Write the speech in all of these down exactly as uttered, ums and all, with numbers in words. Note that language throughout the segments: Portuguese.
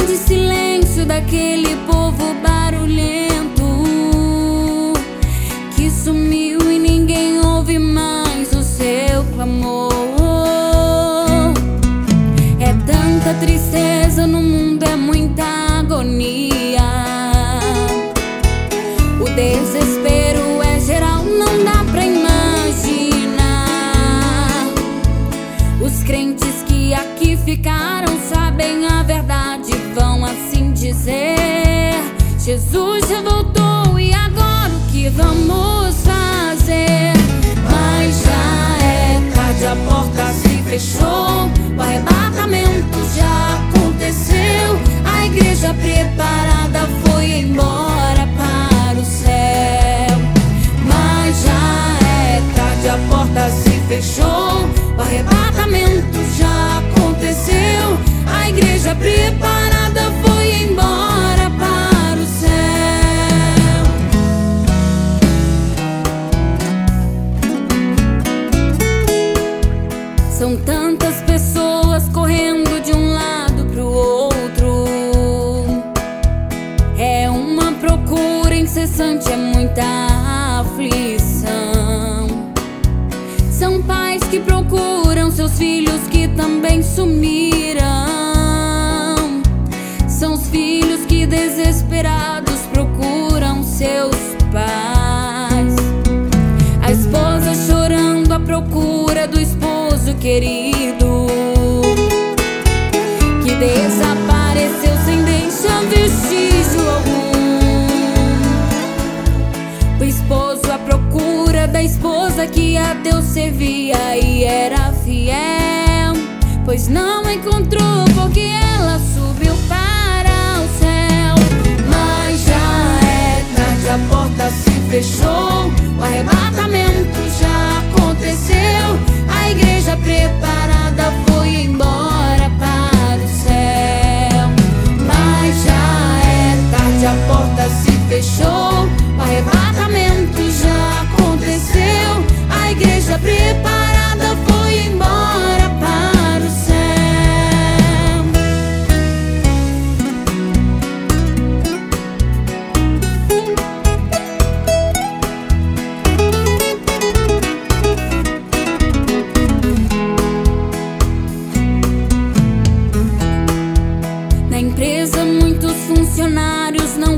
de silêncio daquele povo barulhento que sumiu e ninguém ouve mais o seu clamor. É tanta tristeza no mundo, é muita agonia. O desespero é geral, não dá pra imaginar. Os crentes que aqui ficaram sabem a verdade, vão assim dizer: Jesus já voltou e agora o que vamos fazer? Mas já é tarde, a porta se fechou, o arrebatamento já aconteceu. A igreja preparada foi embora para o céu. Mas já é tarde, a porta se fechou, o arrebatamento já aconteceu. A igreja preparada foi embora para o céu. São tantas pessoas correndo de um lado pro outro. É uma procura incessante, é muita aflição. São pais que procuram seus filhos que também sumiram. São os filhos que desesperados procuram seus pais. A esposa chorando à procura do esposo querido que desapareceu sem deixar vestígio algum. O esposo à procura da esposa que a Deus servia e era fiel, pois não encontrou porque ela subiu para o céu. Mas já é tarde, a porta se fechou, o arrebatamento já aconteceu. A igreja preparada foi embora para o céu. Mas já é tarde, a porta se fechou, o arrebatamento já aconteceu. A igreja preparada foi embora para o céu. Na empresa muitos funcionários não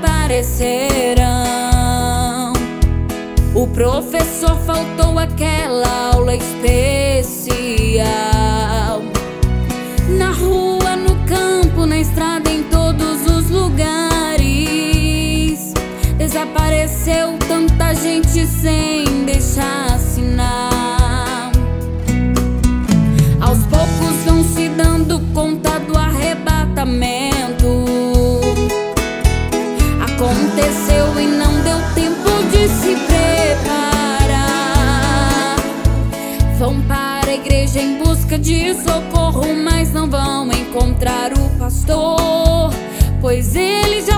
compareceram. O professor faltou àquela aula especial. Na rua, no campo, na estrada, em todos os lugares desapareceu tanta gente sem deixar sinal. Aos poucos vão se dando conta do arrebatamento. Aconteceu e não deu tempo de se preparar. Vão para a igreja em busca de socorro, mas não vão encontrar o pastor, pois ele já